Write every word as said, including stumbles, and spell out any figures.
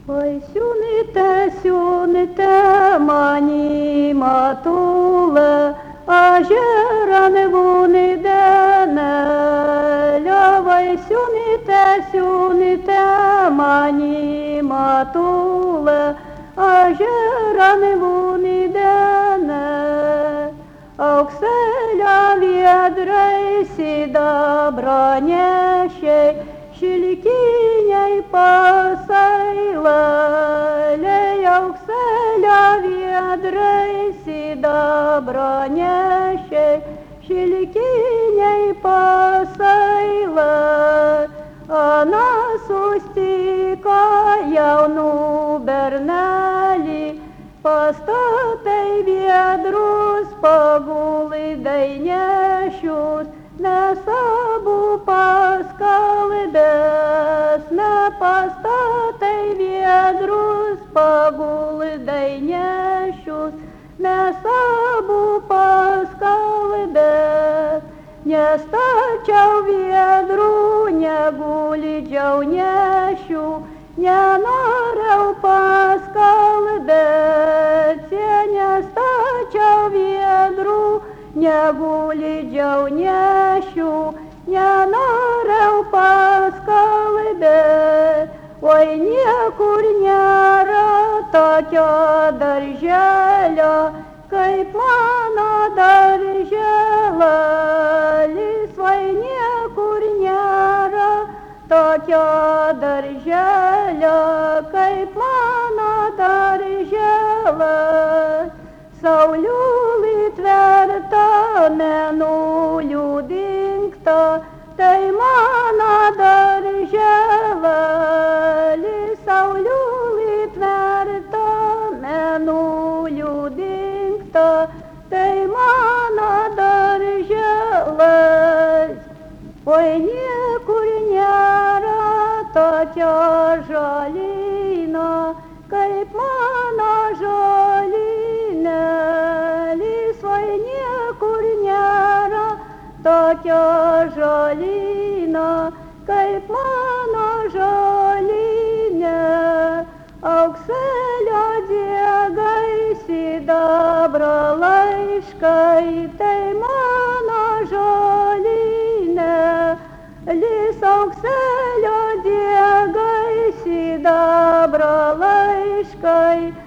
Ой, сюните, сюните, мані матуле, а жеране вони денеля. Ой, сюните, сюните, мані матуле, а жеране вони дене. Окселя відрей сіда бранящей, Шиликиняй пасайла, лея укселя ведрей сида бранящей, Шиликиняй пасайла, а нас устика явну бернали, постатай ведру спагулы дайнящус, на сабу паскалы дес, на постатай ведру спагулы дайнящус, на сабу паскалы дес. Не стачал ведру, не гулиджал нящу, не норел паскалы дес, не стачал ведру, не гулиджал нящу, не норел паскалы дес. Ой, не курняра, татя держала, кайп мана держала, лис. Ой, не курняра, татя держала, кайп мана держала. Саулюли тверта мену людинкта, та й мана держала, лі. Саулюли тверта мену людинкта, та й мана держала. Ой, не курняра, татя жаліна, кайп мана жаліна, ліс. Ой, не курняра, татя жаліна, кайп мана жаліна. Окселя дягай сіда бралайшкай, та й мана жаліна, ліс. Окселя дягай сіда бралайшкай,